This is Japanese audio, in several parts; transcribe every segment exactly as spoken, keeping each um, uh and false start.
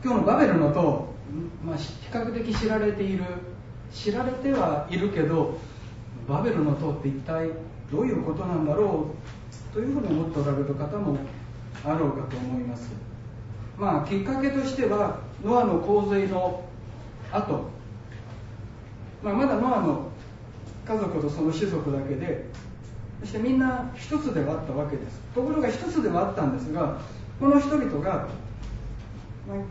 今日のバベルの塔、まあ、比較的知られている知られてはいるけど、バベルの塔って一体どういうことなんだろうというふうに思っておられる方もあろうかと思います。まあきっかけとしてはノアの洪水の後、まあ、まだノアの家族とその子族だけで、そしてみんな一つではあったわけです。ところが一つではあったんですが、この人々が、まあ、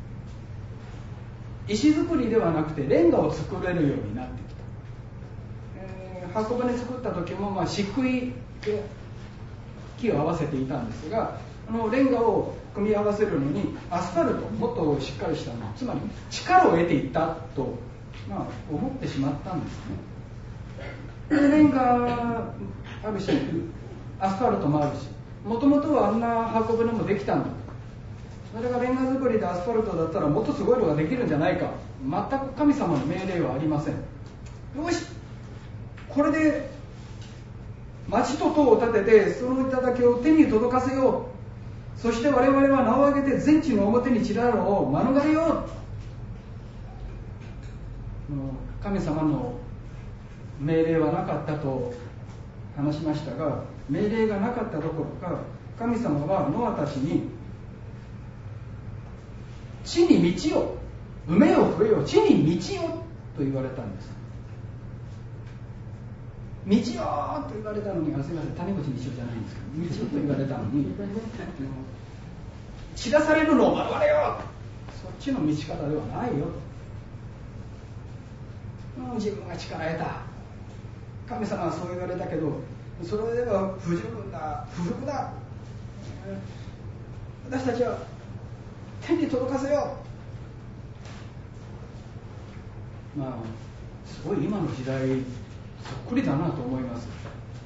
石造りではなくてレンガを作れるようになってきた。えー、箱舟作った時も、まあ、漆喰で木を合わせていたんですが、このレンガを組み合わせるのにアスファルト、もっとしっかりしたの、つまり力を得ていったと、まあ、思ってしまったんですね。でレンガあるし、アスファルトもあるし、もともとはあんな箱舟もできたんだ。それがレンガ作りでアスファルトだったらもっとすごいのができるんじゃないか。全く神様の命令はありません。よし、これで町と塔を建ててその頂を天に届かせよう。そして我々は名を挙げて全地の表に散らろうを免れよう。神様の命令はなかったと話しましたが、命令がなかったどころか、神様はノアたちに地に道を、埋めよ増えよ、地に道をと言われたんです。道をと言われたのに、あ、すみません、谷口道夫じゃないんですけど、道をと言われたのに散らされるのを免れよ、そっちの道し方ではないよ。自分が力得た、神様はそう言われたけど、それでは不十分だ、不服だ、私たちは天に届かせよう。まあすごい今の時代そっくりだなと思います。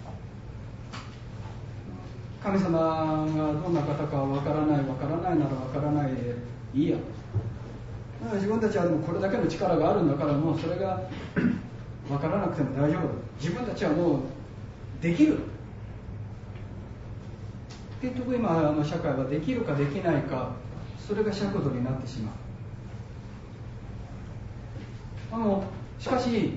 神様がどんな方かわからない、わからないならわからないでいいや。自分たちはでもこれだけの力があるんだから、もうそれがわからなくても大丈夫だ。自分たちはもうできる。結局今の社会はできるかできないか、それが尺度になってしまう。あのしかし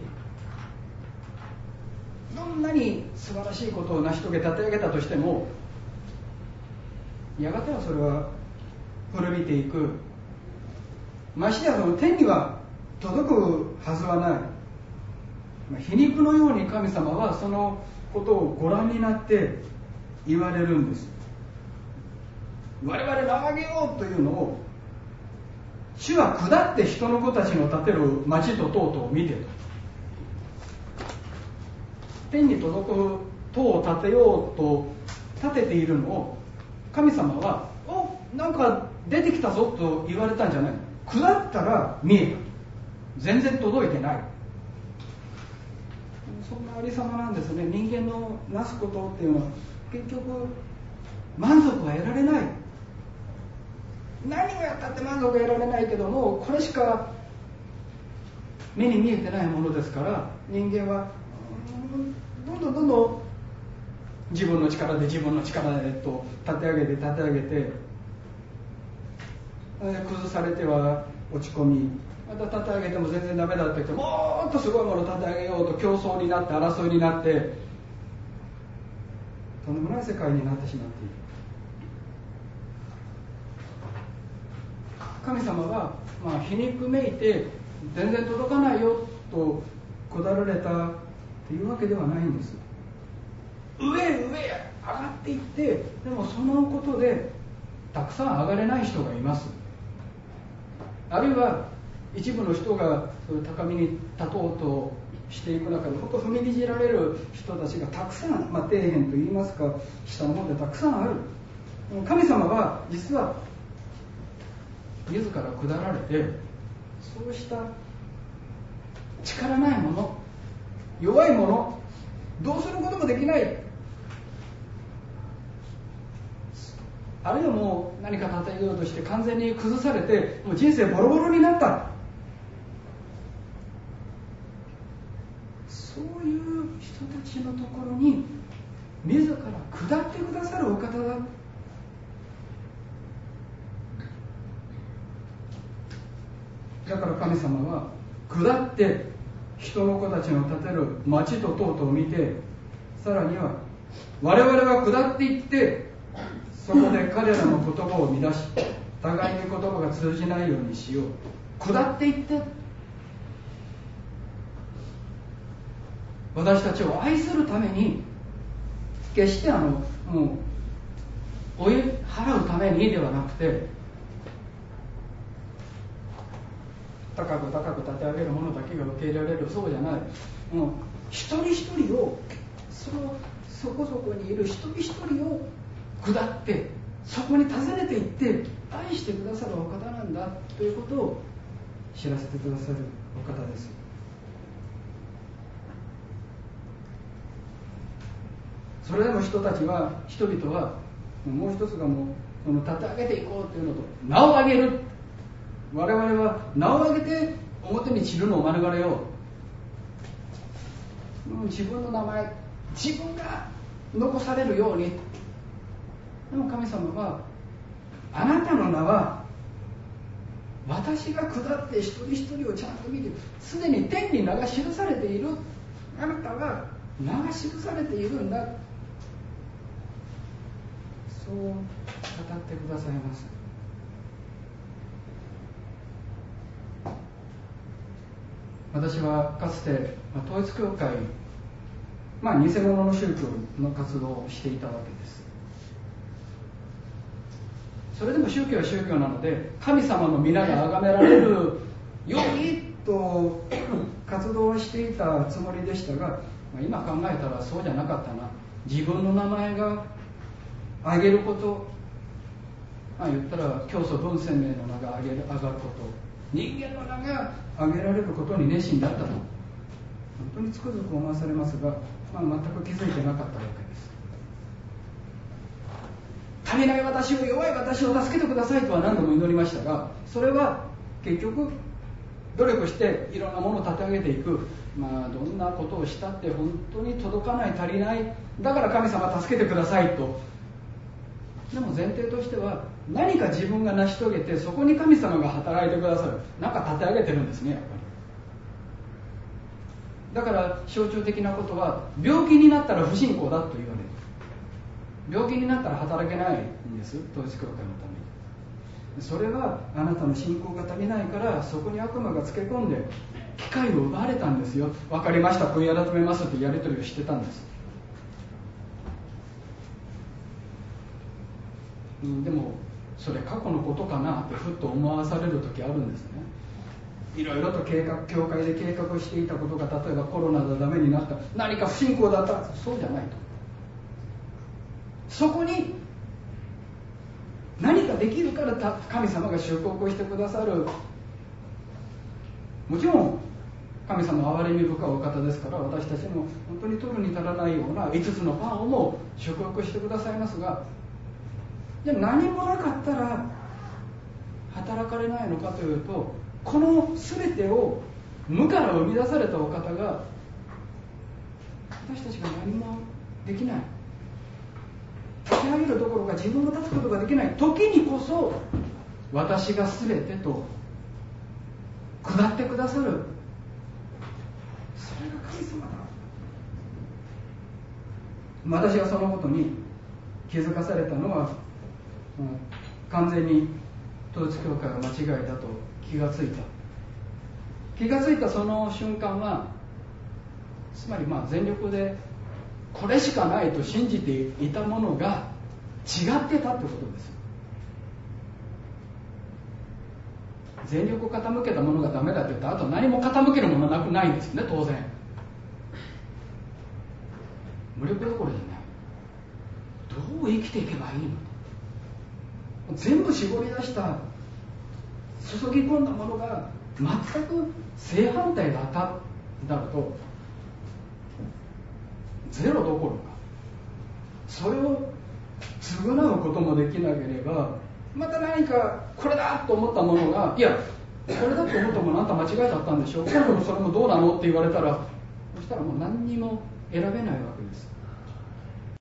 どんなに素晴らしいことを成し遂げ立て上げたとしても、やがてはそれは古びていく。ましてやその天には届くはずはない。皮肉のように神様はそのことをご覧になって言われるんです。我々名を挙げようというのを、主は下って人の子たちの建てる町と塔々を見てと、天に届く塔を建てようと建てているのを、神様はおなんか出てきたぞと言われたんじゃない。下ったら見えた、全然届いてない。そんなありさまなんですね。人間のなすことっていうのは結局満足は得られない。何をやったって満足は得られないけども、これしか目に見えてないものですから、人間はどんどんどんどん自分の力で自分の力でと立て上げて立て上げて、崩されては落ち込み、また立て上げても全然ダメだって言って、もっとすごいものを立て上げようと競争になって争いになって、とんでもない世界になってしまっている。神様は、まあ、皮肉めいて全然届かないよと下られたというわけではないんです。上へ上へ上がっていって、でもそのことでたくさん上がれない人がいます。あるいは一部の人がそういう高みに立とうとしていく中で、本当踏みにじられる人たちがたくさん、まあ、底辺といいますか下の方でたくさんある。神様は実は自ら下られて、そうした力ないもの、弱いもの、どうすることもできない、あるいはもう何か立てようとして完全に崩されて、もう人生ボロボロになった、そういう人たちのところに自ら下ってくださるお方だ。 だから神様は下って人の子たちの建てる町と塔々を見て、さらには我々は下っていってそこで彼らの言葉を乱し、互いに言葉が通じないようにしよう。下っていって、私たちを愛するために、決してあのもう追い払うためにではなくて、高く高く立て上げるものだけが受け入れられる、そうじゃない。もう一人一人を、そのそこそこにいる一人一人を下って、そこに訪ねていって愛してくださるお方なんだということを知らせてくださるお方です。それでも人たちは人々はもう一つがもうその立て上げていこうというのと、名を上げる。我々は名を上げて表に散るのを免れよう。自分の名前、自分が残されるように。でも神様は、あなたの名は私が下って一人一人をちゃんと見て、すでに天に名が記されている。あなたは名が記されているんだ。そう語ってくださいます。私はかつて、まあ、統一教会、まあ、偽物の宗教の活動をしていたわけです。それでも宗教は宗教なので、神様の皆が崇められるようにと活動をしていたつもりでしたが、まあ、今考えたらそうじゃなかったな。自分の名前が挙げること、まあ、言ったら教祖文鮮明の名が挙げる上がること、人間の名が挙げられることに熱心だったと、本当につくづく思わされますが、まあ、全く気づいてなかったわけです。足りない私を、弱い私を助けてくださいとは何度も祈りましたが、それは結局努力していろんなものを立て上げていく、まあ、どんなことをしたって本当に届かない、足りない、だから神様助けてくださいと。でも前提としては、何か自分が成し遂げて、そこに神様が働いてくださる、なんか立て上げてるんですね、やっぱり。だから象徴的なことは、病気になったら不信仰だと言われる。病気になったら働けないんです、統一教会のために。それはあなたの信仰が足りないから、そこに悪魔がつけ込んで機会を奪われたんですよ。分かりました、悔い改めますってやり取りをしてたんです。でもそれ過去のことかなってふっと思わされる時あるんですね。いろいろと計画、教会で計画していたことが、例えばコロナでダメになった、何か不信仰だった、そうじゃないと。そこに何かできるから神様が祝福をしてくださる。もちろん神様は憐れみ深いお方ですから、私たちも本当に取るに足らないようないつつのパンをも祝福してくださいますが、じゃあ何もなかったら働かれないのかというと、この全てを無から生み出されたお方が、私たちが何もできない、立て上げるどころか自分が立つことができない時にこそ、私が全てと下ってくださる、それが神様だ。私がそのことに気づかされたのは、うん、完全に統一教会が間違いだと気がついた気がついたその瞬間は、つまりまあ全力でこれしかないと信じていたものが違ってたってことです。全力を傾けたものがダメだって言ったら、あと何も傾けるものなくないんですよね、当然。無力どころじゃない。どう生きていけばいいのと、全部絞り出した注ぎ込んだものが全く正反対だっただと、ゼロどころかそれを償うこともできなければ、また何かこれだと思ったものが、いやこれだと思ったものあんた間違いだったんでしょ、今度もそれもどうなのって言われたら、そしたらもう何にも選べないわけです。